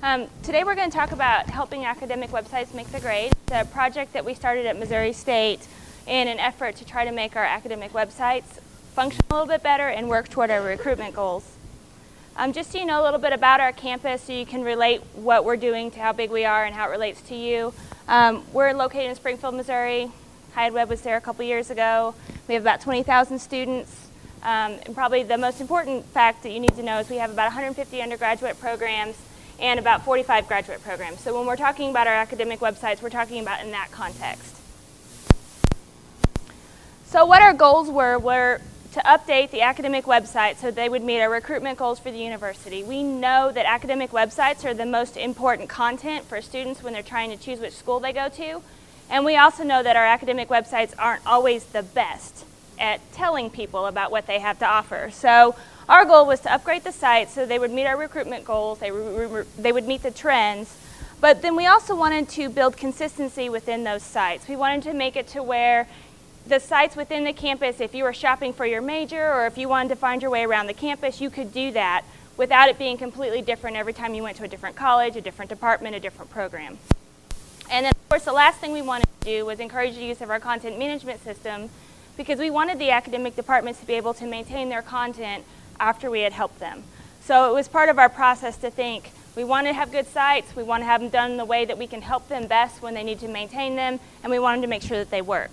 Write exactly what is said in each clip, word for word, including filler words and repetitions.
Um, today we're going to talk about helping academic websites make the grade. It's a project that we started at Missouri State in an effort to try to make our academic websites function a little bit better and work toward our recruitment goals. Um, just so you know a little bit about our campus so you can relate what we're doing to how big we are and how it relates to you. Um, we're located in Springfield, Missouri. HighEdWeb was there a couple years ago. We have about twenty thousand students. Um, and probably the most important fact that you need to know is we have about one hundred fifty undergraduate programs and about forty-five graduate programs. So when we're talking about our academic websites, we're talking about in that context. So what our goals were were to update the academic website so they would meet our recruitment goals for the university. We know that academic websites are the most important content for students when they're trying to choose which school they go to. And we also know that our academic websites aren't always the best at telling people about what they have to offer. So our goal was to upgrade the site so they would meet our recruitment goals, they, they would meet the trends, but then we also wanted to build consistency within those sites. We wanted to make it to where the sites within the campus, if you were shopping for your major or if you wanted to find your way around the campus, you could do that without it being completely different every time you went to a different college, a different department, a different program. And then, of course, the last thing we wanted to do was encourage the use of our content management system because we wanted the academic departments to be able to maintain their content after we had helped them. So it was part of our process to think, we want to have good sites, we want to have them done in the way that we can help them best when they need to maintain them, and we wanted to make sure that they work.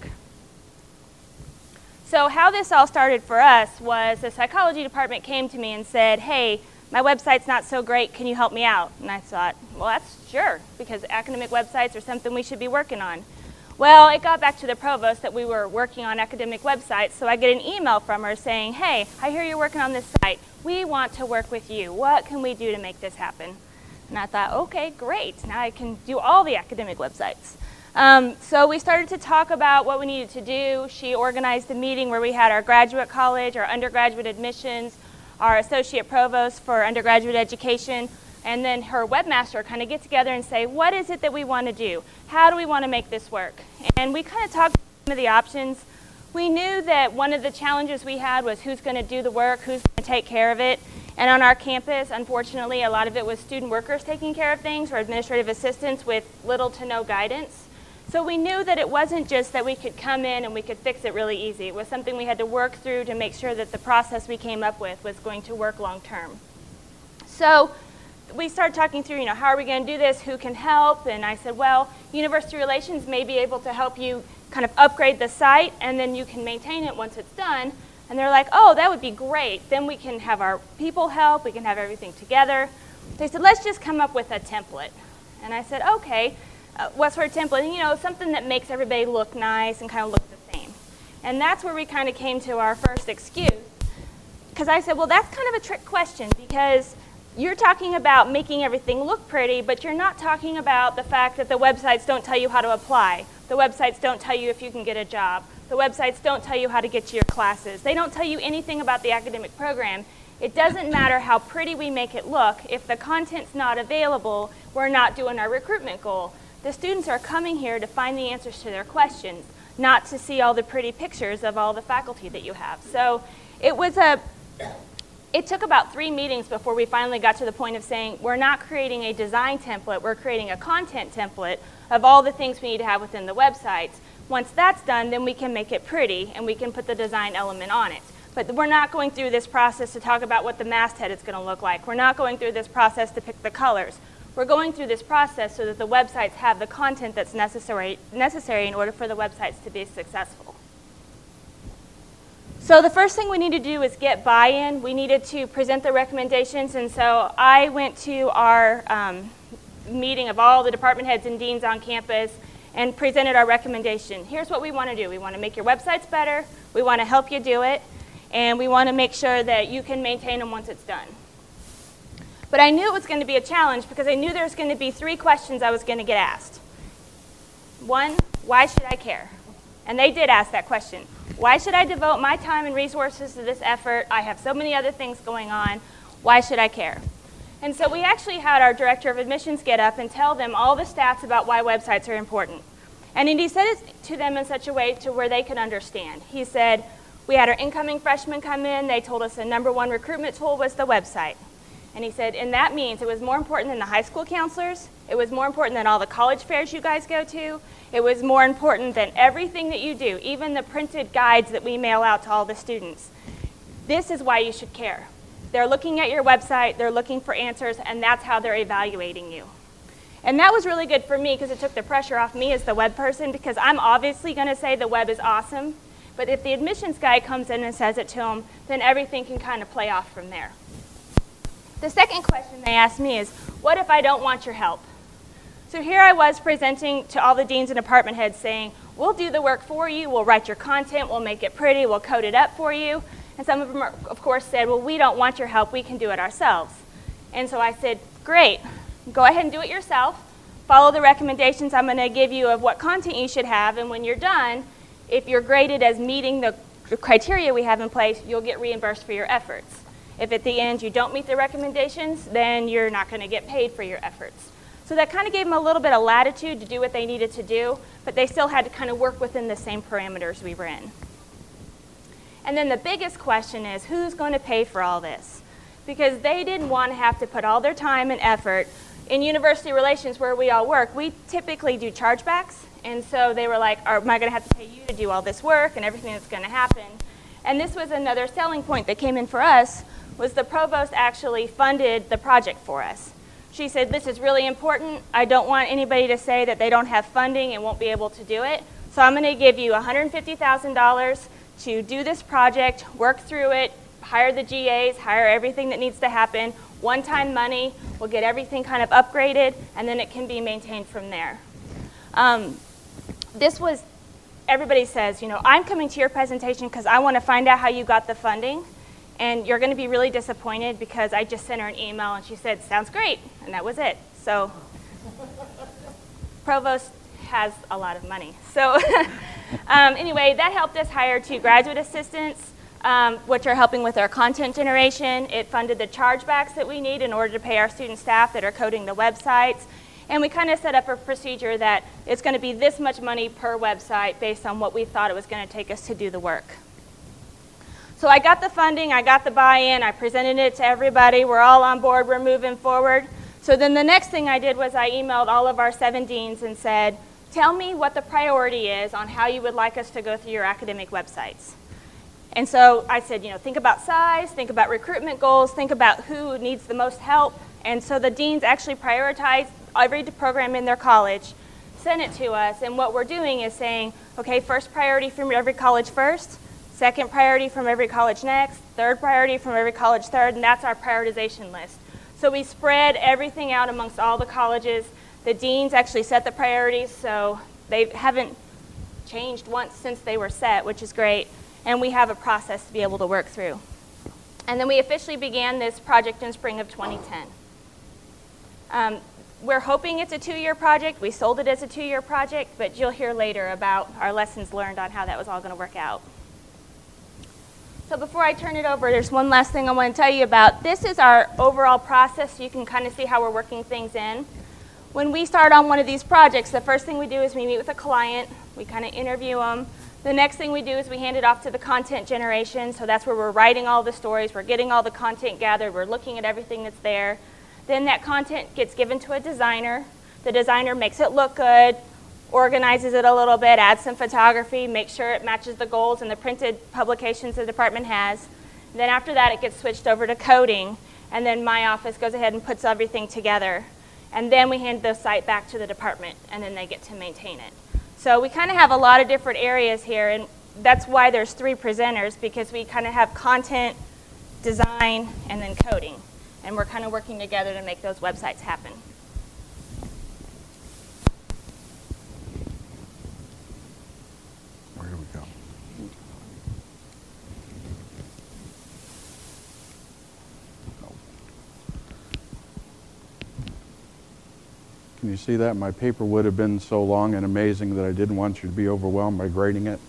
So how this all started for us was the psychology department came to me and said, hey, my website's not so great, can you help me out? And I thought, well, that's sure, because academic websites are something we should be working on. Well, it got back to the provost that we were working on academic websites, so I get an email from her saying, hey, I hear you're working on this site. We want to work with you. What can we do to make this happen? And I thought, okay, great. Now I can do all the academic websites. Um, so we started to talk about what we needed to do. She organized a meeting where we had our graduate college, our undergraduate admissions, our associate provost for undergraduate education, and then her webmaster kind of get together and say, what is it that we want to do? How do we want to make this work? And we kind of talked about some of the options. We knew that one of the challenges we had was who's going to do the work, who's going to take care of it. And on our campus, unfortunately, a lot of it was student workers taking care of things or administrative assistants with little to no guidance. So we knew that it wasn't just that we could come in and we could fix it really easy. It was something we had to work through to make sure that the process we came up with was going to work long term. So we started talking through, you know, how are we going to do this? Who can help? And I said, well, University Relations may be able to help you kind of upgrade the site, and then you can maintain it once it's done. And they're like, oh, that would be great. Then we can have our people help. We can have everything together. They said, let's just come up with a template. And I said, okay, uh, what sort of template? And, you know, something that makes everybody look nice and kind of look the same. And that's where we kind of came to our first excuse. Because I said, well, that's kind of a trick question because you're talking about making everything look pretty, but you're not talking about the fact that the websites don't tell you how to apply. The websites don't tell you if you can get a job. The websites don't tell you how to get to your classes. They don't tell you anything about the academic program. It doesn't matter how pretty we make it look. If the content's not available, we're not doing our recruitment goal. The students are coming here to find the answers to their questions, not to see all the pretty pictures of all the faculty that you have. So it was a It took about three meetings before we finally got to the point of saying, we're not creating a design template, we're creating a content template of all the things we need to have within the websites. Once that's done, then we can make it pretty and we can put the design element on it. But we're not going through this process to talk about what the masthead is going to look like. We're not going through this process to pick the colors. We're going through this process so that the websites have the content that's necessary, necessary in order for the websites to be successful. So the first thing we need to do is get buy-in. We needed to present the recommendations, and so I went to our um, meeting of all the department heads and deans on campus and presented our recommendation. Here's what we want to do. We want to make your websites better. We want to help you do it, and we want to make sure that you can maintain them once it's done. But I knew it was going to be a challenge because I knew there was going to be three questions I was going to get asked. One, why should I care? And they did ask that question. Why should I devote my time and resources to this effort? I have so many other things going on. Why should I care? And so we actually had our director of admissions get up and tell them all the stats about why websites are important. And he said it to them in such a way to where they could understand. He said, we had our incoming freshmen come in. They told us the number one recruitment tool was the website. And he said, and that means it was more important than the high school counselors. It was more important than all the college fairs you guys go to. It was more important than everything that you do, even the printed guides that we mail out to all the students. This is why you should care. They're looking at your website, they're looking for answers, and that's how they're evaluating you. And that was really good for me because it took the pressure off me as the web person, because I'm obviously going to say the web is awesome, but if the admissions guy comes in and says it to them, then everything can kind of play off from there. The second question they asked me is, what if I don't want your help? So here I was presenting to all the deans and department heads saying, we'll do the work for you, we'll write your content, we'll make it pretty, we'll code it up for you. And some of them, are, of course, said, well, we don't want your help, we can do it ourselves. And so I said, great, go ahead and do it yourself. Follow the recommendations I'm going to give you of what content you should have, and when you're done, if you're graded as meeting the criteria we have in place, you'll get reimbursed for your efforts. If at the end you don't meet the recommendations, then you're not going to get paid for your efforts. So that kind of gave them a little bit of latitude to do what they needed to do, but they still had to kind of work within the same parameters we were in. And then the biggest question is, who's going to pay for all this? Because they didn't want to have to put all their time and effort. In university relations where we all work, we typically do chargebacks, and so they were like, am I going to have to pay you to do all this work and everything that's going to happen? And this was another selling point that came in for us, was the provost actually funded the project for us. She said, this is really important. I don't want anybody to say that they don't have funding and won't be able to do it. So I'm going to give you one hundred fifty thousand dollars to do this project, work through it, hire the G As, hire everything that needs to happen, one-time money, we'll get everything kind of upgraded, and then it can be maintained from there. Um, this was, everybody says, you know, I'm coming to your presentation because I want to find out how you got the funding. And you're going to be really disappointed because I just sent her an email and she said, sounds great, and that was it. So Provost has a lot of money. So um, anyway, that helped us hire two graduate assistants, um, which are helping with our content generation. It funded the chargebacks that we need in order to pay our student staff that are coding the websites. And we kind of set up a procedure that it's going to be this much money per website based on what we thought it was going to take us to do the work. So I got the funding, I got the buy-in, I presented it to everybody, we're all on board, we're moving forward. So then the next thing I did was I emailed all of our seven deans and said, tell me what the priority is on how you would like us to go through your academic websites. And so I said, you know, think about size, think about recruitment goals, think about who needs the most help. And so the deans actually prioritized every program in their college, sent it to us, and what we're doing is saying, okay, first priority from every college first, second priority from every college next, third priority from every college third, and that's our prioritization list. So we spread everything out amongst all the colleges. The deans actually set the priorities, so they haven't changed once since they were set, which is great, and we have a process to be able to work through. And then we officially began this project in spring of twenty ten. Um, we're hoping it's a two-year project. We sold it as a two-year project, but you'll hear later about our lessons learned on how that was all going to work out. So before I turn it over, there's one last thing I want to tell you about. This is our overall process, so you can kind of see how we're working things in. When we start on one of these projects, the first thing we do is we meet with a client, we kind of interview them. The next thing we do is we hand it off to the content generation, so that's where we're writing all the stories, we're getting all the content gathered, we're looking at everything that's there. Then that content gets given to a designer. The designer makes it look good, organizes it a little bit, adds some photography, makes sure it matches the goals and the printed publications the department has. Then after that, it gets switched over to coding, and then my office goes ahead and puts everything together. And then we hand the site back to the department, and then they get to maintain it. So we kind of have a lot of different areas here, and that's why there's three presenters, because we kind of have content, design, and then coding. And we're kind of working together to make those websites happen. Where do we go? Oh. Can you see that? My paper would have been so long and amazing that I didn't want you to be overwhelmed by grading it.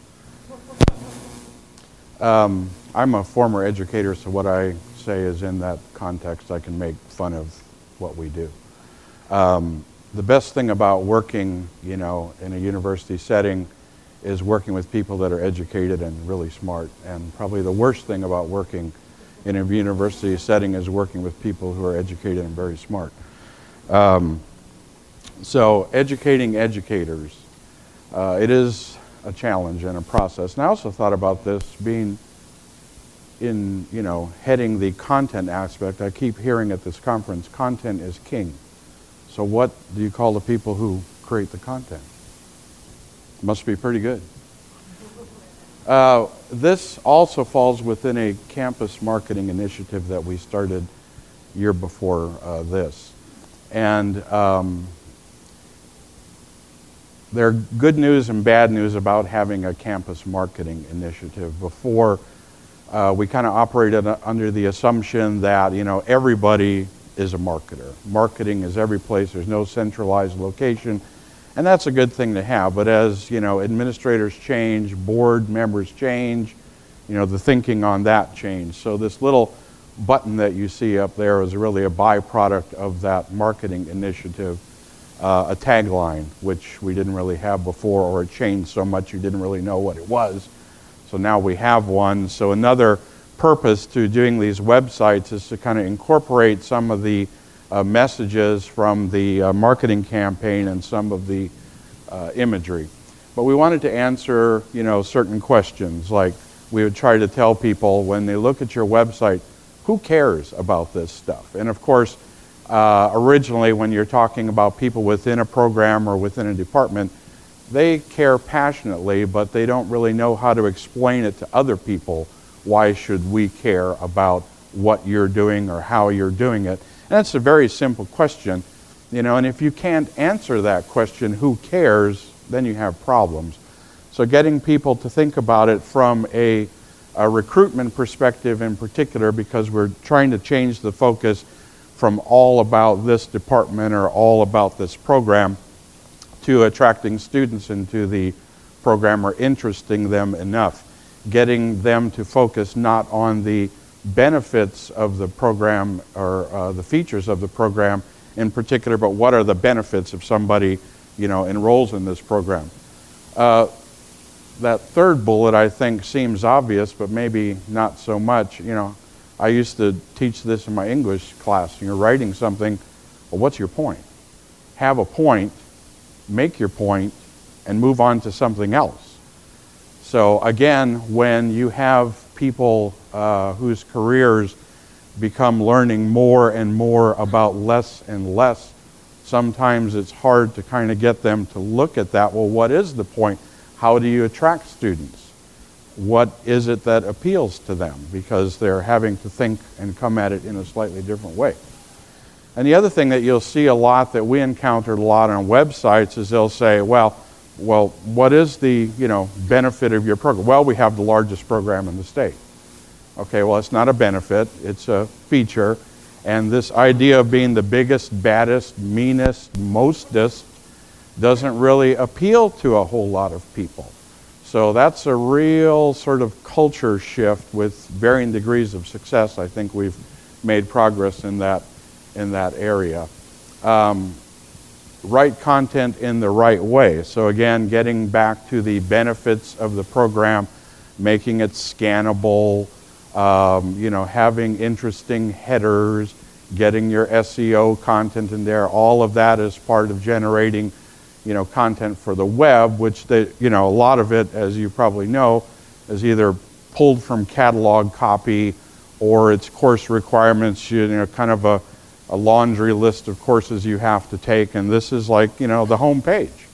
Um, I'm a former educator, so what I say is in that context I can make fun of what we do. Um, the best thing about working, you know, in a university setting is working with people that are educated and really smart. And probably the worst thing about working in a university setting is working with people who are educated and very smart. Um, so educating educators, uh, it is a challenge and a process. And I also thought about this being in, you know, heading the content aspect. I keep hearing at this conference, content is king. So what do you call the people who create the content? Must be pretty good. Uh, this also falls within a campus marketing initiative that we started year before uh, this. And um, there are good news and bad news about having a campus marketing initiative. Before, uh, we kind of operated under the assumption that, you know, everybody is a marketer. Marketing is every place. There's no centralized location. And that's a good thing to have. But as, you know, administrators change, board members change, you know, the thinking on that changed. So this little button that you see up there is really a byproduct of that marketing initiative, uh, a tagline, which we didn't really have before, or it changed so much you didn't really know what it was. So now we have one. So another purpose to doing these websites is to kind of incorporate some of the uh, messages from the uh, marketing campaign and some of the uh, imagery. But we wanted to answer, you know, certain questions. Like we would try to tell people when they look at your website, who cares about this stuff? And of course, uh, originally when you're talking about people within a program or within a department, they care passionately, but they don't really know how to explain it to other people. Why should we care about what you're doing or how you're doing it? And that's a very simple question, you know, and if you can't answer that question, who cares, then you have problems. So getting people to think about it from a, a recruitment perspective in particular, because we're trying to change the focus from all about this department or all about this program to attracting students into the program or interesting them enough, getting them to focus not on the benefits of the program or uh, the features of the program in particular, but what are the benefits if somebody, you know, enrolls in this program. Uh, that third bullet, I think, seems obvious, but maybe not so much. You know, I used to teach this in my English class. You're writing something, well, what's your point? Have a point, make your point, and move on to something else. So again, when you have people uh, whose careers become learning more and more about less and less, sometimes it's hard to kind of get them to look at that. Well, what is the point? How do you attract students? What is it that appeals to them? Because they're having to think and come at it in a slightly different way. And the other thing that you'll see a lot that we encountered a lot on websites is they'll say, well, well, what is the, you know, benefit of your program? Well, we have the largest program in the state. Okay, well, it's not a benefit, it's a feature. And this idea of being the biggest, baddest, meanest, mostest doesn't really appeal to a whole lot of people. So that's a real sort of culture shift with varying degrees of success. I think we've made progress in that, in that area. Um, Write content in the right way. So again, getting back to the benefits of the program, making it scannable, um, you know, having interesting headers, getting your S E O content in there. All of that is part of generating, you know, content for the web, which they, you know, a lot of it, as you probably know, is either pulled from catalog copy or it's course requirements, you know, kind of a a laundry list of courses you have to take, and this is like, you know, the home page.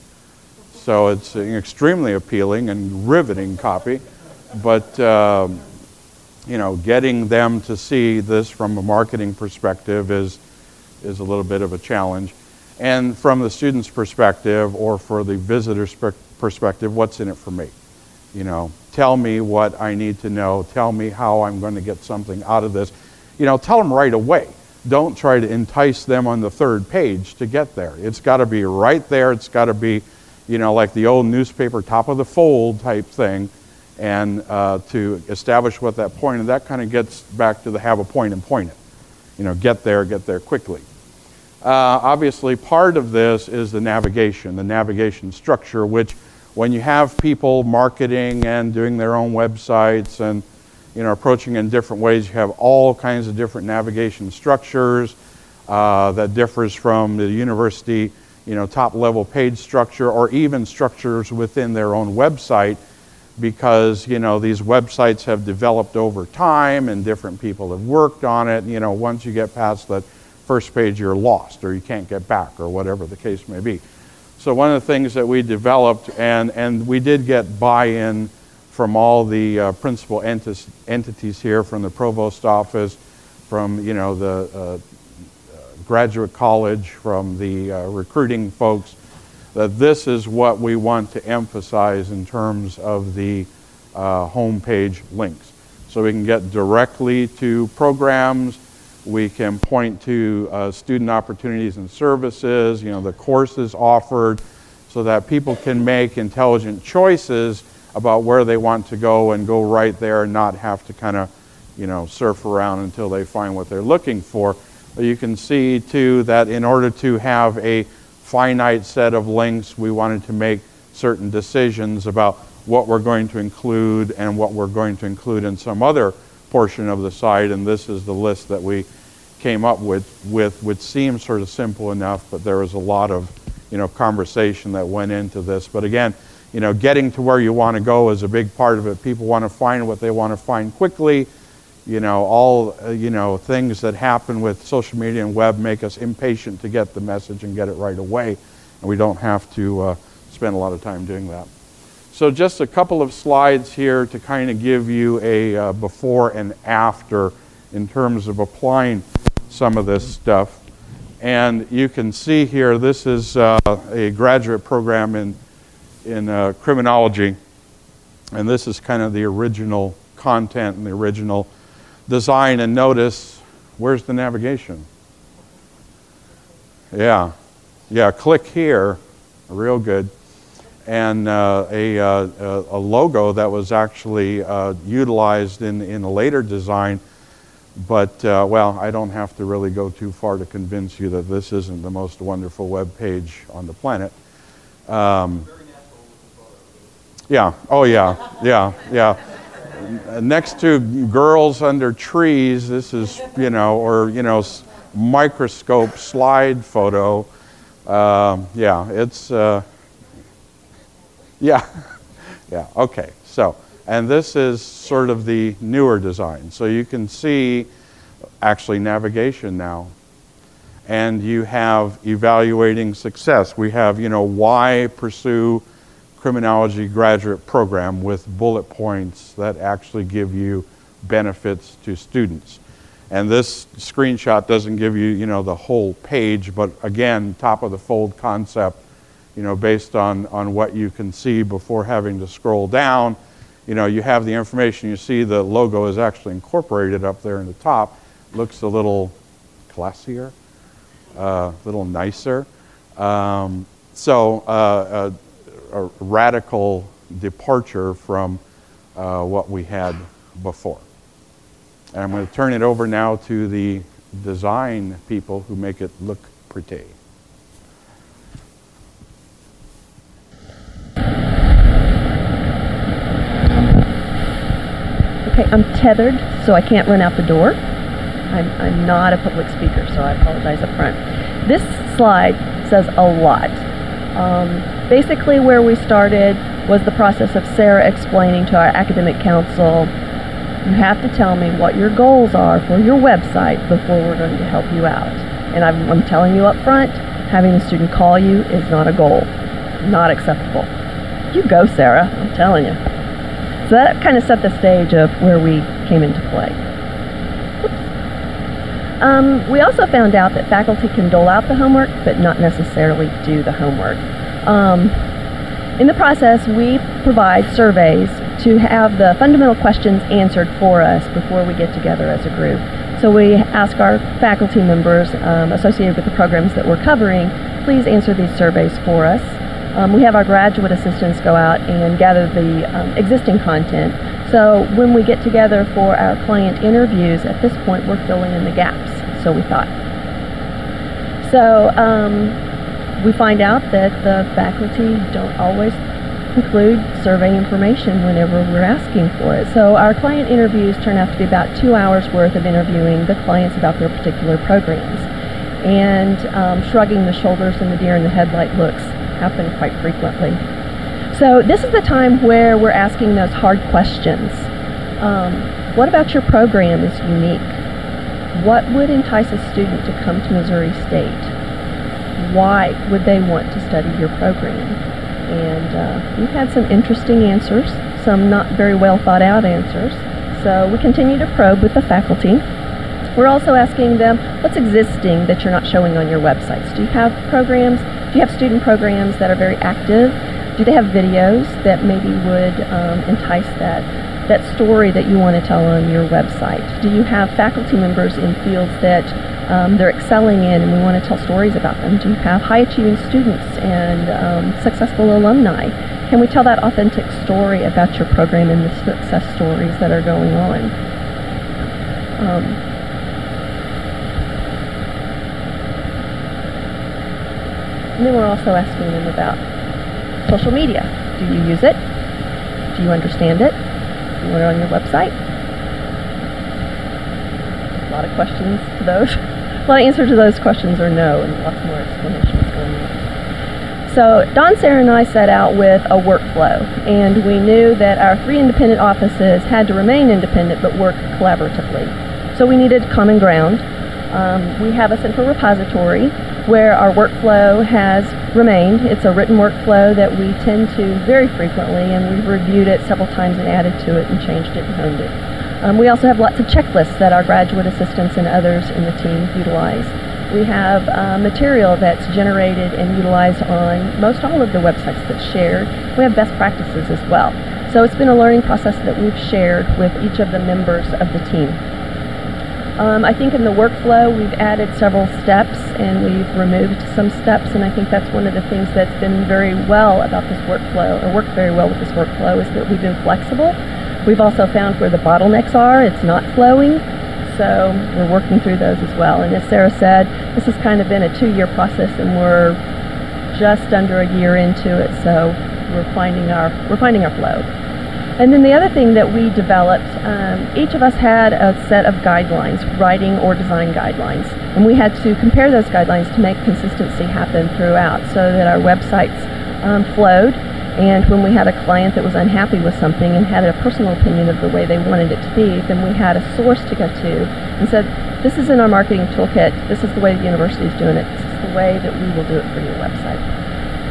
So it's an extremely appealing and riveting copy, but um, you know, getting them to see this from a marketing perspective is is a little bit of a challenge. And from the student's perspective or for the visitor's perspective, what's in it for me? You know, tell me what I need to know, tell me how I'm going to get something out of this. You know, tell them right away. Don't try to entice them on the third page to get there. It's got to be right there. It's got to be, you know, like the old newspaper top of the fold type thing, and uh, to establish what that point, and that kind of gets back to the have a point and point it. You know, get there, get there quickly. Uh, obviously, part of this is the navigation, the navigation structure, which when you have people marketing and doing their own websites and you know, approaching in different ways. You have all kinds of different navigation structures uh, that differs from the university, you know, top-level page structure, or even structures within their own website, because, you know, these websites have developed over time and different people have worked on it. You know, once you get past that first page, you're lost, or you can't get back, or whatever the case may be. So one of the things that we developed, and, and we did get buy-in from all the uh, principal enti entities here, from the provost office, from, you know, the uh, graduate college, from the uh, recruiting folks, that this is what we want to emphasize in terms of the uh, homepage links. So we can get directly to programs, we can point to uh, student opportunities and services, you know, the courses offered, so that people can make intelligent choices about where they want to go and go right there and not have to kind of, you know, surf around until they find what they're looking for. But you can see too that in order to have a finite set of links, we wanted to make certain decisions about what we're going to include and what we're going to include in some other portion of the site, and this is the list that we came up with, with which seems sort of simple enough, but there was a lot of, you know, conversation that went into this. But again, you know, getting to where you want to go is a big part of it. People want to find what they want to find quickly. You know, all, uh, you know, things that happen with social media and web make us impatient to get the message and get it right away. And we don't have to uh, spend a lot of time doing that. So just a couple of slides here to kind of give you a uh, before and after in terms of applying some of this stuff. And you can see here, this is uh, a graduate program in, in uh, criminology. And this is kind of the original content and the original design. And notice, where's the navigation? Yeah, yeah, click here, real good. And uh, a, uh, a logo that was actually uh, utilized in, in a later design. But, uh, well, I don't have to really go too far to convince you that this isn't the most wonderful web page on the planet. Um, yeah, oh yeah, yeah, yeah. Next to girls under trees, this is, you know, or, you know, microscope slide photo. Uh, yeah, it's, uh, yeah, yeah, okay. So, and this is sort of the newer design. So you can see actually navigation now. And you have evaluating success. We have, you know, why pursue criminology graduate program with bullet points that actually give you benefits to students. And this screenshot doesn't give you, you know, the whole page, but again, top of the fold concept, you know, based on, on what you can see before having to scroll down. You know, you have the information, you see the logo is actually incorporated up there in the top. Looks a little classier, a uh, little nicer. Um, so, uh, a, a radical departure from uh, what we had before. And I'm going to turn it over now to the design people who make it look pretty. Okay, I'm tethered, so I can't run out the door. I'm, I'm not a public speaker, so I apologize up front. This slide says a lot. Um, basically, where we started was the process of Sarah explaining to our academic council, you have to tell me what your goals are for your website before we're going to help you out. And I'm, I'm telling you up front, having a student call you is not a goal, not acceptable. You go, Sarah, I'm telling you. So that kind of set the stage of where we came into play. Um, we also found out that faculty can dole out the homework, but not necessarily do the homework. Um, in the process, we provide surveys to have the fundamental questions answered for us before we get together as a group. So we ask our faculty members um, associated with the programs that we're covering, please answer these surveys for us. Um, we have our graduate assistants go out and gather the um, existing content. So when we get together for our client interviews, at this point we're filling in the gaps, so we thought. So um, we find out that the faculty don't always include survey information whenever we're asking for it. So our client interviews turn out to be about two hours worth of interviewing the clients about their particular programs. And um, shrugging the shoulders and the deer in the headlight looks happen quite frequently. So this is the time where we're asking those hard questions. Um, what about your program is unique? What would entice a student to come to Missouri State? Why would they want to study your program? And uh, we've had some interesting answers, some not very well thought out answers. So we continue to probe with the faculty. We're also asking them, what's existing that you're not showing on your websites? Do you have programs, do you have student programs that are very active? Do they have videos that maybe would um, entice that, that story that you want to tell on your website? Do you have faculty members in fields that um, they're excelling in and we want to tell stories about them? Do you have high-achieving students and um, successful alumni? Can we tell that authentic story about your program and the success stories that are going on? Um, And then we're also asking them about social media. Do you use it? Do you understand it? Do you want it on your website? A lot of questions to those. A lot of answers to those questions are no, and lots more explanations going on. So Don, Sarah, and I set out with a workflow, and we knew that our three independent offices had to remain independent but work collaboratively. So we needed common ground. Um, we have a central repository where our workflow has remained. It's a written workflow that we tend to very frequently, and we've reviewed it several times and added to it and changed it and honed it. Um, we also have lots of checklists that our graduate assistants and others in the team utilize. We have uh, material that's generated and utilized on most all of the websites that's shared. We have best practices as well. So it's been a learning process that we've shared with each of the members of the team. Um, I think in the workflow we've added several steps and we've removed some steps, and I think that's one of the things that's been very well about this workflow, or worked very well with this workflow, is that we've been flexible. We've also found where the bottlenecks are, it's not flowing, so we're working through those as well. And as Sarah said, this has kind of been a two-year process and we're just under a year into it, so we're finding our, we're finding our flow. And then the other thing that we developed, um, each of us had a set of guidelines, writing or design guidelines, and we had to compare those guidelines to make consistency happen throughout so that our websites um, flowed. And when we had a client that was unhappy with something and had a personal opinion of the way they wanted it to be, then we had a source to go to and said, this is in our marketing toolkit, this is the way the university is doing it, this is the way that we will do it for your website.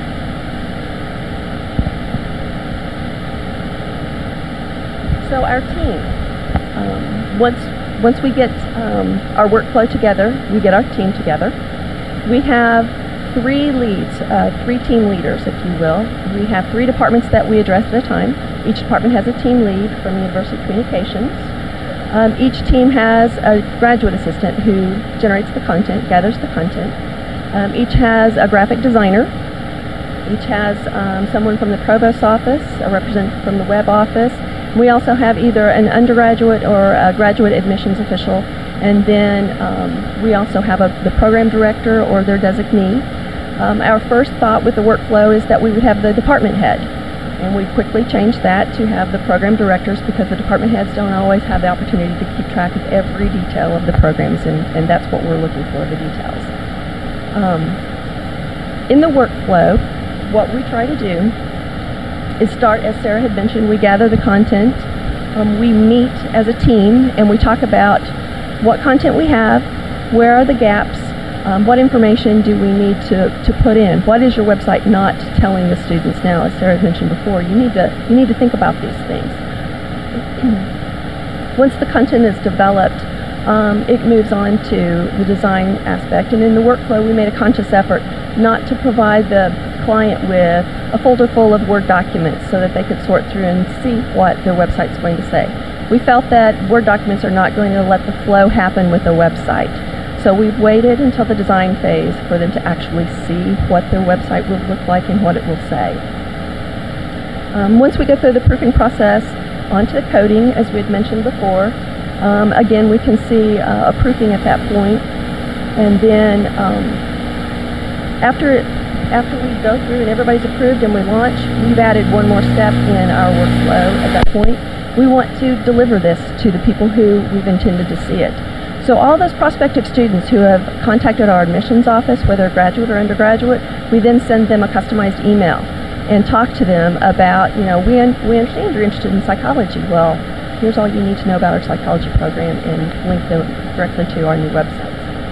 So our team, um, once once we get um, our workflow together, we get our team together. We have three leads, uh, three team leaders, if you will. We have three departments that we address at a time. Each department has a team lead from the University of Communications. Um, each team has a graduate assistant who generates the content, gathers the content. Um, each has a graphic designer. Each has um, someone from the provost's office, a representative from the web office. We also have either an undergraduate or a graduate admissions official, and then um, we also have a, the program director or their designee. Um, our first thought with the workflow is that we would have the department head, and we quickly changed that to have the program directors because the department heads don't always have the opportunity to keep track of every detail of the programs, and, and that's what we're looking for, the details. Um, in the workflow, what we try to do is start, as Sarah had mentioned, we gather the content, um, we meet as a team, and we talk about what content we have, where are the gaps, um, what information do we need to, to put in, what is your website not telling the students now, as Sarah had mentioned before. You need to, you need to think about these things. Once the content is developed, um, it moves on to the design aspect, and in the workflow we made a conscious effort not to provide the client with a folder full of Word documents so that they could sort through and see what their website's going to say. We felt that Word documents are not going to let the flow happen with a website. So we've waited until the design phase for them to actually see what their website will look like and what it will say. Um, once we go through the proofing process, onto the coding, as we had mentioned before. Um, again, we can see uh, a proofing at that point. And then um, after after we go through and everybody's approved and we launch, we've added one more step in our workflow at that point. We want to deliver this to the people who we've intended to see it. So all those prospective students who have contacted our admissions office, whether graduate or undergraduate, we then send them a customized email and talk to them about, you know, we, un we understand you're interested in psychology. Well, here's all you need to know about our psychology program, and link them directly to our new website.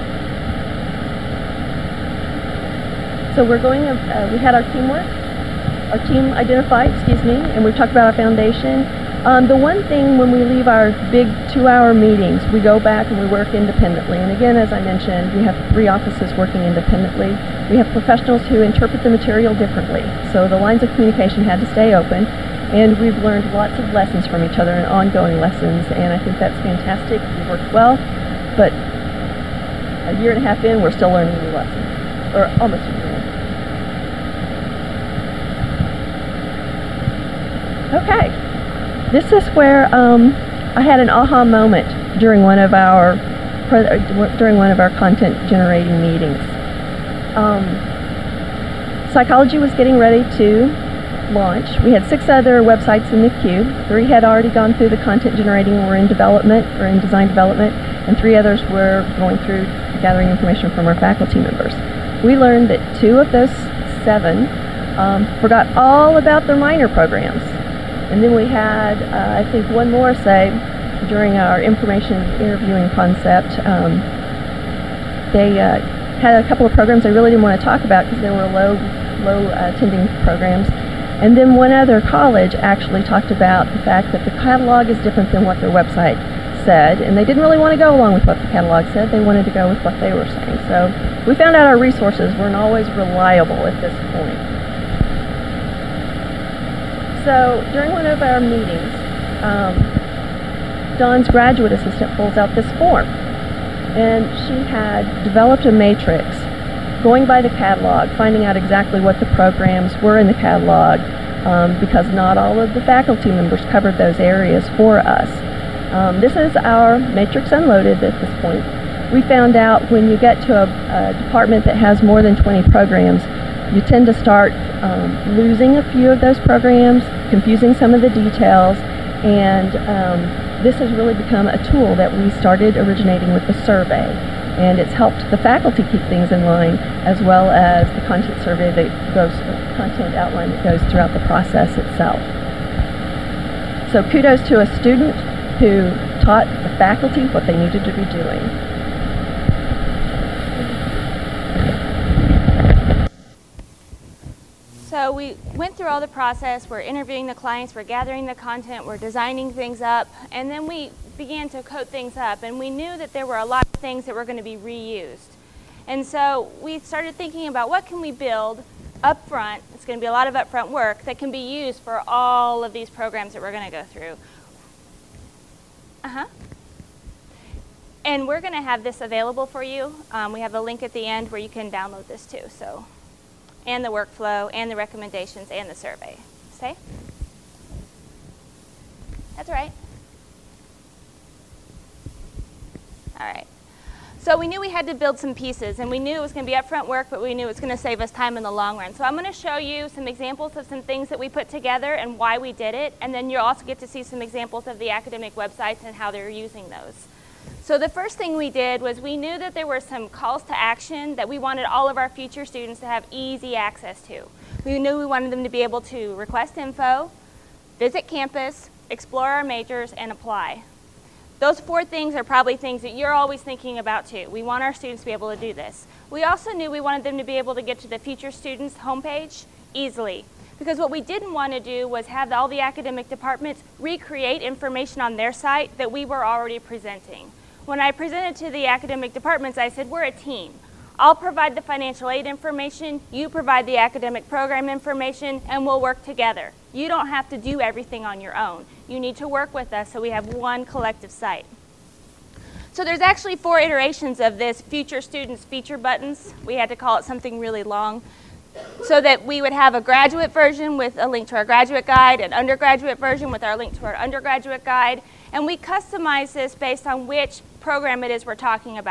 So we're going, uh, we had our teamwork, our team identified, excuse me, and we've talked about our foundation. Um, the one thing when we leave our big two-hour meetings, we go back and we work independently. And again, as I mentioned, we have three offices working independently. We have professionals who interpret the material differently. So the lines of communication had to stay open. And we've learned lots of lessons from each other and ongoing lessons. And I think that's fantastic. We've worked well. But a year and a half in, we're still learning new lessons. Or almost a year. Okay. This is where um, I had an aha moment during one of our during one of our content generating meetings. Um, psychology was getting ready to launch. We had six other websites in the queue. Three had already gone through the content generating and were in development or in design development, and three others were going through gathering information from our faculty members. We learned that two of those seven um, forgot all about their minor programs. And then we had, uh, I think, one more say during our information interviewing concept. Um, they uh, had a couple of programs they really didn't want to talk about because they were low, low uh, attending programs. And then one other college actually talked about the fact that the catalog is different than what their website said, and they didn't really want to go along with what the catalog said. They wanted to go with what they were saying. So we found out our resources weren't always reliable at this point. So during one of our meetings, um, Dawn's graduate assistant pulls out this form, and she had developed a matrix going by the catalog, finding out exactly what the programs were in the catalog, um, because not all of the faculty members covered those areas for us. Um, this is our matrix unloaded at this point. We found out when you get to a, a department that has more than twenty programs, you tend to start um, losing a few of those programs, confusing some of the details, and um, this has really become a tool that we started originating with the survey. And it's helped the faculty keep things in line, as well as the content survey that goes, content outline that goes throughout the process itself. So kudos to a student who taught the faculty what they needed to be doing. So we went through all the process, we're interviewing the clients, we're gathering the content, we're designing things up, and then we began to code things up, and we knew that there were a lot of things that were going to be reused. And so we started thinking about what can we build up front, it's going to be a lot of upfront work, that can be used for all of these programs that we're going to go through. Uh-huh. And we're going to have this available for you. Um, we have a link at the end where you can download this too. So. And the workflow, and the recommendations, and the survey. Stay? That's right. All right. So we knew we had to build some pieces, and we knew it was going to be upfront work, but we knew it was going to save us time in the long run. So I'm going to show you some examples of some things that we put together and why we did it, and then you'll also get to see some examples of the academic websites and how they're using those. So the first thing we did was we knew that there were some calls to action that we wanted all of our future students to have easy access to. We knew we wanted them to be able to request info, visit campus, explore our majors, and apply. Those four things are probably things that you're always thinking about too. We want our students to be able to do this. We also knew we wanted them to be able to get to the future students homepage easily. Because what we didn't want to do was have all the academic departments recreate information on their site that we were already presenting. When I presented to the academic departments, I said, we're a team. I'll provide the financial aid information, you provide the academic program information, and we'll work together. You don't have to do everything on your own. You need to work with us so we have one collective site. So there's actually four iterations of this future students feature buttons. We had to call it something really long, so that we would have a graduate version with a link to our graduate guide, an undergraduate version with our link to our undergraduate guide, and we customize this based on which program it is we're talking about.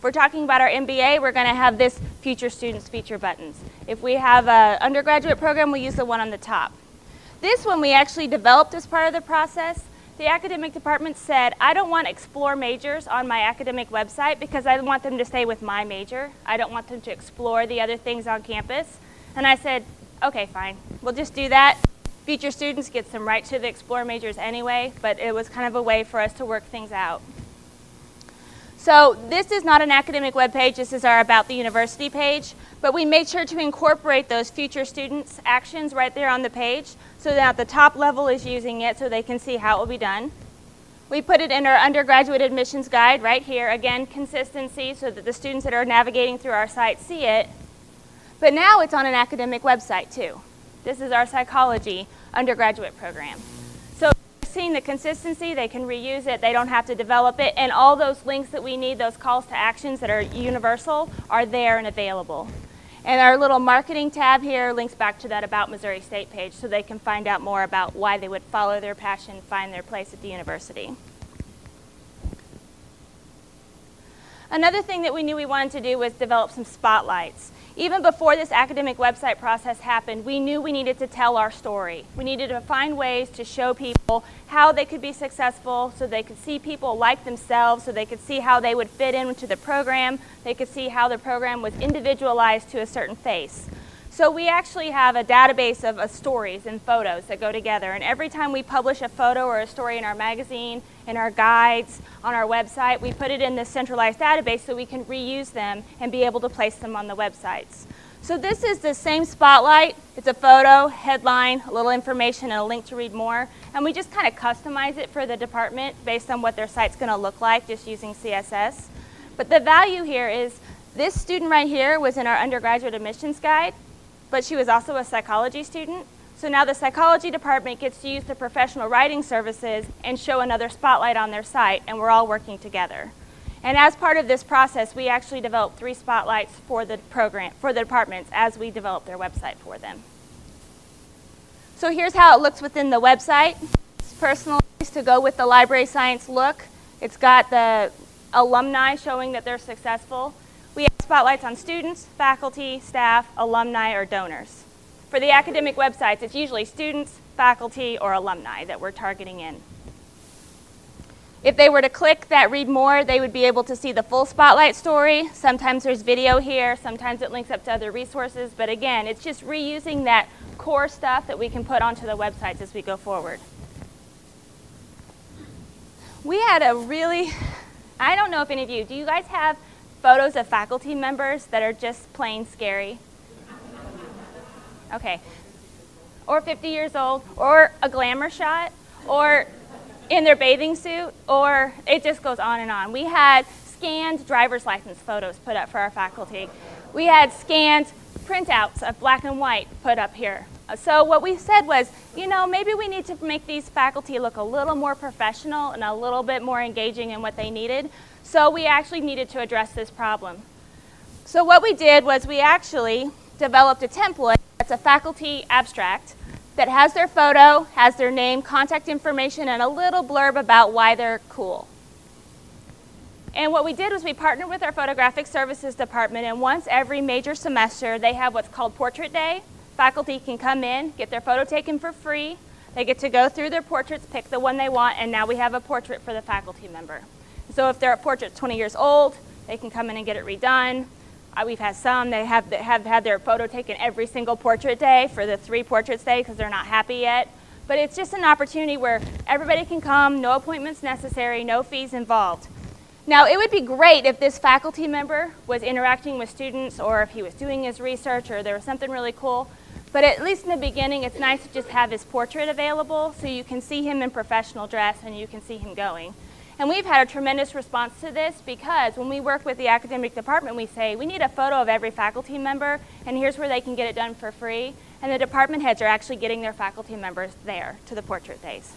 If we're talking about our M B A, we're going to have this Future Students feature buttons. If we have an undergraduate program, we use the one on the top. This one we actually developed as part of the process. The academic department said, I don't want Explore majors on my academic website because I want them to stay with my major. I don't want them to explore the other things on campus. And I said, okay, fine, we'll just do that. Future Students gets them right to the Explore majors anyway, but it was kind of a way for us to work things out. So this is not an academic web page, this is our About the University page, but we made sure to incorporate those Future Students actions right there on the page so that the top level is using it so they can see how it will be done. We put it in our undergraduate admissions guide right here, again, consistency so that the students that are navigating through our site see it. But now it's on an academic website too. This is our psychology undergraduate program. So seeing the consistency, they can reuse it, they don't have to develop it, and all those links that we need, those calls to actions that are universal, are there and available. And our little marketing tab here links back to that About Missouri State page so they can find out more about why they would follow their passion, find their place at the university. Another thing that we knew we wanted to do was develop some spotlights. Even before this academic website process happened, we knew we needed to tell our story. We needed to find ways to show people how they could be successful so they could see people like themselves, so they could see how they would fit into the program, they could see how the program was individualized to a certain face. So we actually have a database of uh, stories and photos that go together, and every time we publish a photo or a story in our magazine, in our guides, on our website, we put it in this centralized database so we can reuse them and be able to place them on the websites. So this is the same spotlight. It's a photo, headline, a little information, and a link to read more, and we just kind of customize it for the department based on what their site's going to look like just using C S S. But the value here is this student right here was in our undergraduate admissions guide, but she was also a psychology student. So now the psychology department gets to use the professional writing services and show another spotlight on their site, and we're all working together. And as part of this process, we actually developed three spotlights for the program, for the departments as we developed their website for them. So here's how it looks within the website. It's personalized to go with the library science look. It's got the alumni showing that they're successful. We have spotlights on students, faculty, staff, alumni, or donors. For the academic websites, it's usually students, faculty, or alumni that we're targeting in. If they were to click that read more, they would be able to see the full spotlight story. Sometimes there's video here, sometimes it links up to other resources, but again, it's just reusing that core stuff that we can put onto the websites as we go forward. We had a really, I don't know if any of you, do you guys have photos of faculty members that are just plain scary? Okay. Or fifty years old, or a glamour shot, or in their bathing suit, or it just goes on and on. We had scanned driver's license photos put up for our faculty. We had scanned printouts of black and white put up here. So what we said was, you know, maybe we need to make these faculty look a little more professional and a little bit more engaging in what they needed. So we actually needed to address this problem. So what we did was we actually developed a template that's a faculty abstract that has their photo, has their name, contact information, and a little blurb about why they're cool. And what we did was we partnered with our photographic services department, and once every major semester they have what's called Portrait Day. Faculty can come in, get their photo taken for free. They get to go through their portraits, pick the one they want, and now we have a portrait for the faculty member. So if their portrait's twenty years old, they can come in and get it redone. Uh, we've had some that have, that have had their photo taken every single portrait day for the three portraits day because they're not happy yet. But it's just an opportunity where everybody can come, no appointments necessary, no fees involved. Now, it would be great if this faculty member was interacting with students, or if he was doing his research, or there was something really cool. But at least in the beginning, it's nice to just have his portrait available so you can see him in professional dress and you can see him going. And we've had a tremendous response to this because when we work with the academic department, we say, we need a photo of every faculty member, and here's where they can get it done for free. And the department heads are actually getting their faculty members there to the portrait days.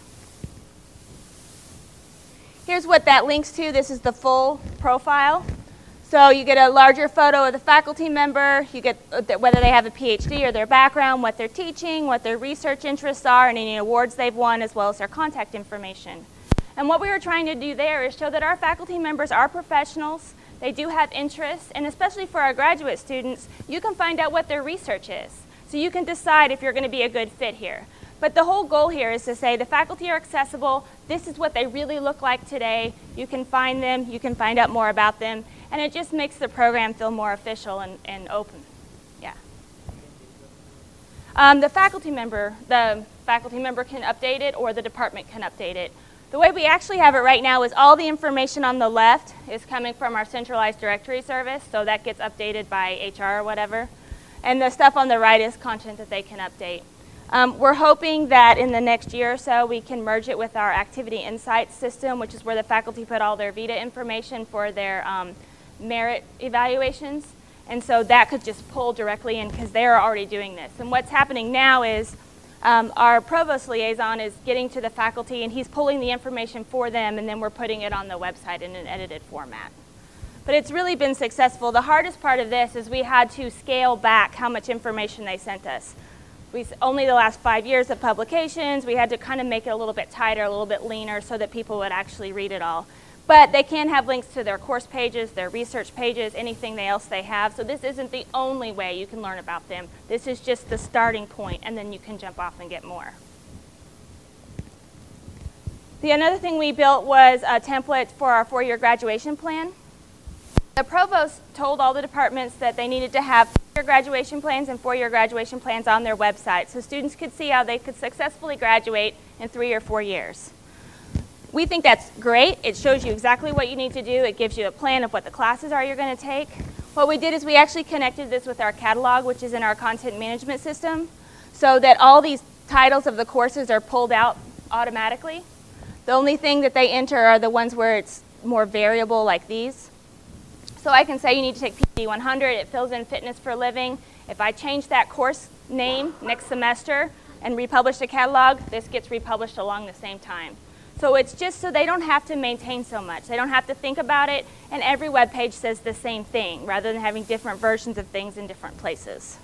Here's what that links to. This is the full profile. So you get a larger photo of the faculty member, you get whether they have a P H D or their background, what they're teaching, what their research interests are, and any awards they've won, as well as their contact information. And what we were trying to do there is show that our faculty members are professionals, They do have interests, and especially for our graduate students, you can find out what their research is. So you can decide if you're going to be a good fit here. But the whole goal here is to say the faculty are accessible, this is what they really look like today, you can find them, you can find out more about them, and it just makes the program feel more official and, and open. Yeah. Um, the faculty member, the faculty member can update it or the department can update it. The way we actually have it right now is all the information on the left is coming from our centralized directory service, so that gets updated by H R or whatever. And the stuff on the right is content that they can update. Um, we're hoping that in the next year or so we can merge it with our Activity Insights system, which is where the faculty put all their VITA information for their um, merit evaluations. And so that could just pull directly in because they're already doing this. And what's happening now is um, our provost liaison is getting to the faculty and he's pulling the information for them, and then we're putting it on the website in an edited format. But it's really been successful. The hardest part of this is we had to scale back how much information they sent us. We, only the last five years of publications, we had to kind of make it a little bit tighter, a little bit leaner so that people would actually read it all. But they can have links to their course pages, their research pages, anything else they have. So this isn't the only way you can learn about them. This is just the starting point, and then you can jump off and get more. The another thing we built was a template for our four-year graduation plan. The provost told all the departments that they needed to have four-year graduation plans and four-year graduation plans on their website so students could see how they could successfully graduate in three or four years. We think that's great. It shows you exactly what you need to do. It gives you a plan of what the classes are you're going to take. What we did is we actually connected this with our catalog, which is in our content management system, so that all these titles of the courses are pulled out automatically. The only thing that they enter are the ones where it's more variable, like these. So I can say you need to take P D one hundred, it fills in fitness for a living. If I change that course name next semester and republish the catalog, this gets republished along the same time. So it's just so they don't have to maintain so much. They don't have to think about it, and every web page says the same thing rather than having different versions of things in different places.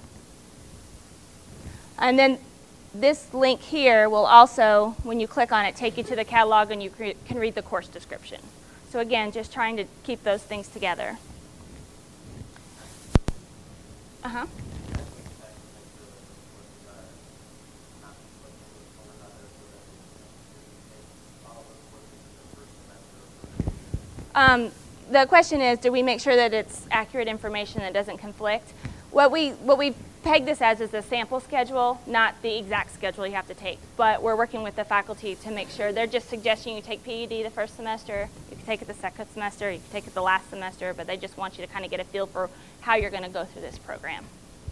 And then this link here will also, when you click on it, take you to the catalog and you can read the course description. So again, just trying to keep those things together. Uh-huh. Um, the question is, do we make sure that it's accurate information that doesn't conflict? What we, what we peg this as is a sample schedule, not the exact schedule you have to take. But we're working with the faculty to make sure. They're just suggesting you take P E D the first semester, you can take it the second semester, you can take it the last semester, but they just want you to kind of get a feel for how you're going to go through this program.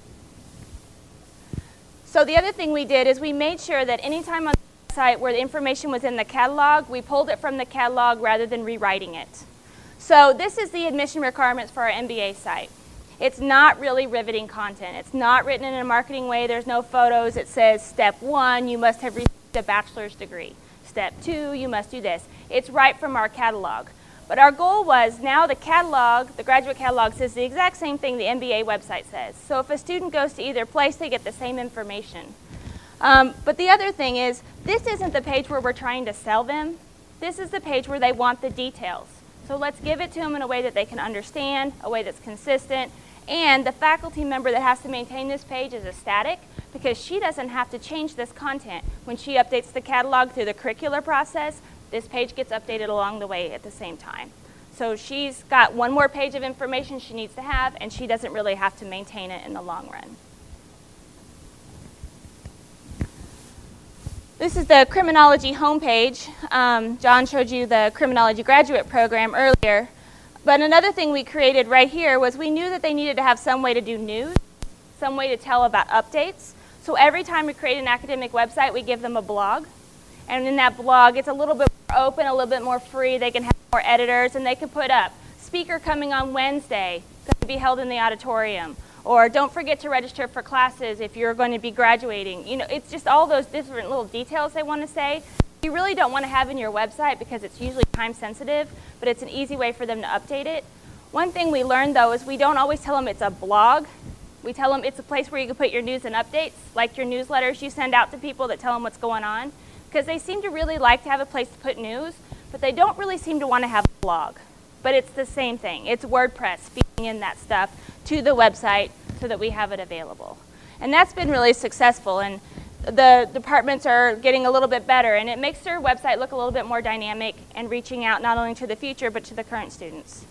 So the other thing we did is we made sure that anytime on the website where the information was in the catalog, we pulled it from the catalog rather than rewriting it. So this is the admission requirements for our M B A site. It's not really riveting content. It's not written in a marketing way. There's no photos. It says step one, you must have received a bachelor's degree. Step two, you must do this. It's right from our catalog. But our goal was now the catalog, the graduate catalog, says the exact same thing the M B A website says. So if a student goes to either place, they get the same information. Um, but the other thing is, this isn't the page where we're trying to sell them. This is the page where they want the details. So let's give it to them in a way that they can understand, a way that's consistent. And the faculty member that has to maintain this page is a static, because she doesn't have to change this content. When she updates the catalog through the curricular process, this page gets updated along the way at the same time. So she's got one more page of information she needs to have, and she doesn't really have to maintain it in the long run. This is the criminology homepage. Um, John showed you the criminology graduate program earlier. But another thing we created right here was we knew that they needed to have some way to do news, some way to tell about updates. So every time we create an academic website, we give them a blog. And in that blog, it's a little bit more open, a little bit more free. They can have more editors, and they can put up, speaker coming on Wednesday, going to be held in the auditorium. Or don't forget to register for classes if you're going to be graduating. You know, it's just all those different little details they want to say. You really don't want to have in your website because it's usually time sensitive, but it's an easy way for them to update it. One thing we learned though is we don't always tell them it's a blog. We tell them it's a place where you can put your news and updates, like your newsletters you send out to people that tell them what's going on, because they seem to really like to have a place to put news, but they don't really seem to want to have a blog. but it's the same thing. It's WordPress feeding in that stuff to the website so that we have it available. And that's been really successful, and the departments are getting a little bit better, and it makes their website look a little bit more dynamic and reaching out not only to the future but to the current students.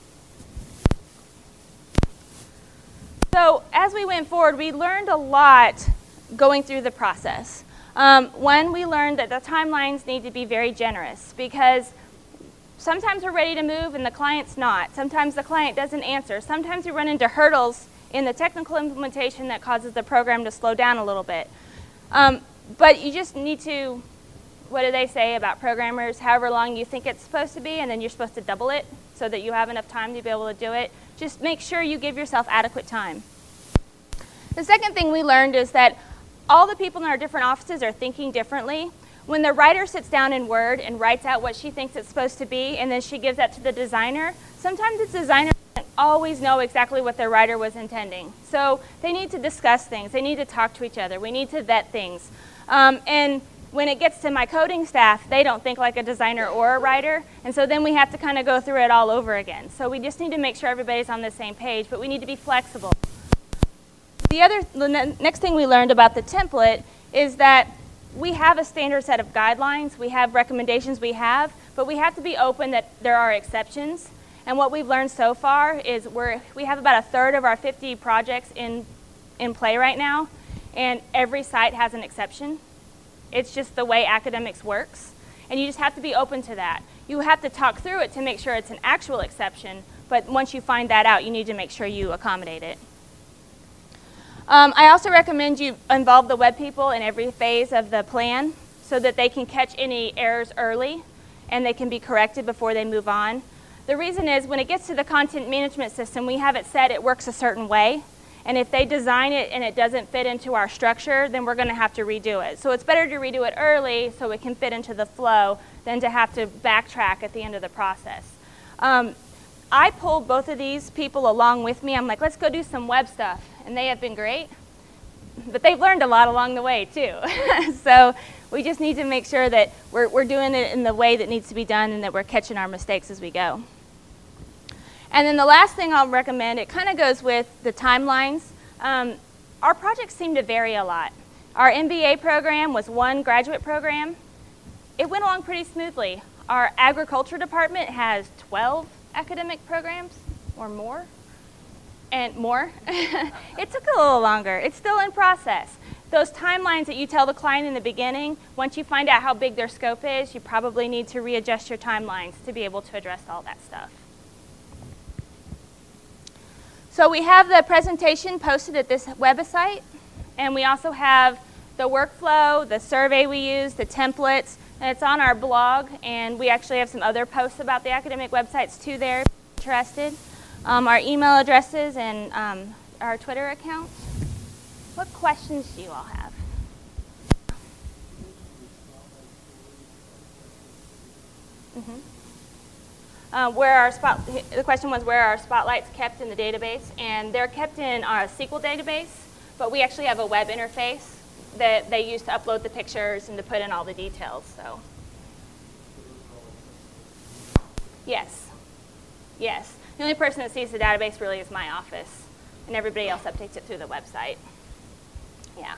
So as we went forward, we learned a lot going through the process. Um, one, we learned that the timelines need to be very generous, because sometimes we're ready to move and the client's not. Sometimes the client doesn't answer. Sometimes we run into hurdles in the technical implementation that causes the program to slow down a little bit. Um, but you just need to, what do they say about programmers, however long you think it's supposed to be, and then you're supposed to double it so that you have enough time to be able to do it. Just make sure you give yourself adequate time. The second thing we learned is that all the people in our different offices are thinking differently. When the writer sits down in Word and writes out what she thinks it's supposed to be, and then she gives that to the designer, sometimes the designer doesn't always know exactly what their writer was intending. So they need to discuss things. They need to talk to each other. We need to vet things. Um, and when it gets to my coding staff, they don't think like a designer or a writer, and so then we have to kind of go through it all over again. So we just need to make sure everybody's on the same page, but we need to be flexible. The other, the ne next thing we learned about the template is that we have a standard set of guidelines, we have recommendations we have, but we have to be open that there are exceptions. And what we've learned so far is we're, we have about a third of our fifty projects in, in play right now, and every site has an exception. It's just the way academics works, and you just have to be open to that. You have to talk through it to make sure it's an actual exception, but once you find that out, you need to make sure you accommodate it. Um, I also recommend you involve the web people in every phase of the plan so that they can catch any errors early and they can be corrected before they move on. The reason is when it gets to the content management system, we have it set it works a certain way. And if they design it and it doesn't fit into our structure, then we're going to have to redo it. So it's better to redo it early so it can fit into the flow than to have to backtrack at the end of the process. Um, I pulled both of these people along with me. I'm like, let's go do some web stuff. And they have been great. But they've learned a lot along the way, too. So we just need to make sure that we're, we're doing it in the way that needs to be done and that we're catching our mistakes as we go. And then the last thing I'll recommend, it kind of goes with the timelines. Um, our projects seem to vary a lot. Our M B A program was one graduate program. It went along pretty smoothly. Our agriculture department has twelve academic programs or more, and more. It took a little longer. It's still in process. Those timelines that you tell the client in the beginning, once you find out how big their scope is, you probably need to readjust your timelines to be able to address all that stuff. So we have the presentation posted at this website, and we also have the workflow, the survey we use, the templates, and it's on our blog, and we actually have some other posts about the academic websites too there if you're interested. Um, our email addresses and um, our Twitter account. What questions do you all have? Mm-hmm. Uh, where our spot, the question was where are our spotlights kept in the database, and they're kept in our S Q L database, but we actually have a web interface that they use to upload the pictures and to put in all the details. So, yes, yes. The only person that sees the database really is my office, and everybody else updates it through the website. Yeah.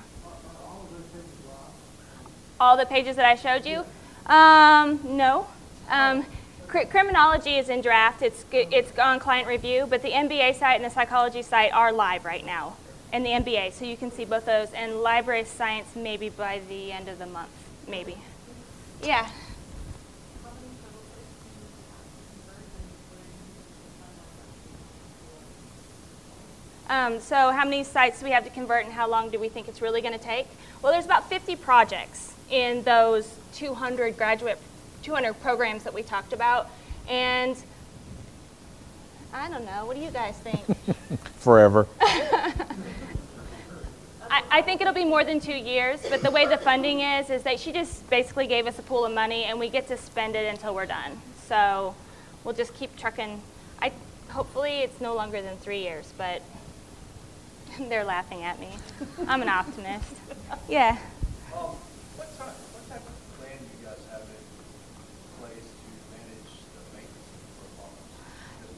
All the pages that I showed you? Um, no. Um, cr criminology is in draft. It's, it's on client review, but the M B A site and the psychology site are live right now, and the M B A, so you can see both those, and library science maybe by the end of the month, maybe. Yeah. Um, so how many sites do we have to convert, and how long do we think it's really going to take? Well, there's about fifty projects in those two hundred graduate, two hundred programs that we talked about, and I don't know. What do you guys think? Forever. I, I think it'll be more than two years, but the way the funding is, is that she just basically gave us a pool of money, and we get to spend it until we're done. So we'll just keep trucking. I, hopefully it's no longer than three years, but they're laughing at me. I'm an optimist. Yeah. Um, what, type, what type of plan do you guys have in place to manage the maintenance of the performance? Because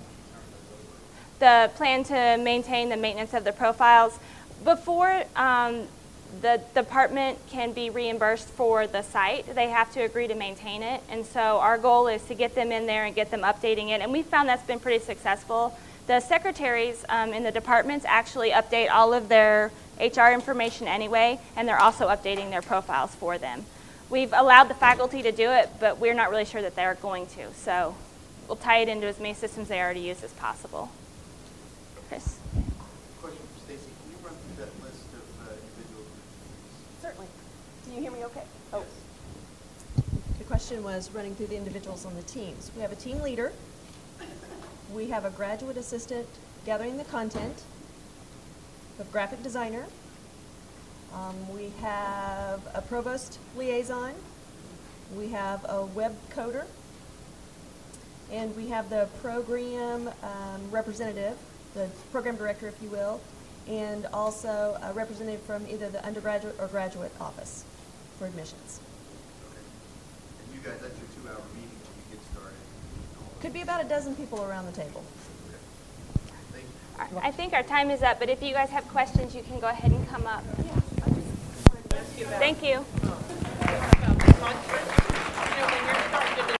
the plan to maintain the maintenance of the profiles. Before um, the department can be reimbursed for the site, they have to agree to maintain it. And so our goal is to get them in there and get them updating it. And we found that's been pretty successful. The secretaries um, in the departments actually update all of their H R information anyway, and they're also updating their profiles for them. We've allowed the faculty to do it, but we're not really sure that they're going to. So we'll tie it into as many systems they already use as possible. Chris? Question for Stacy. Can you run through that list of uh, individuals? Certainly. Do you hear me okay? Yes. The question was running through the individuals on the teams. We have a team leader. We have a graduate assistant gathering the content, a graphic designer. Um, we have a provost liaison. We have a web coder. And we have the program um, representative, the program director, if you will, and also a representative from either the undergraduate or graduate office for admissions. Okay. And you guys, that's your two-hour meeting when you get started. Could be about a dozen people around the table. Okay. Thank you. All right, I think our time is up, but if you guys have questions, you can go ahead and come up. Thank you.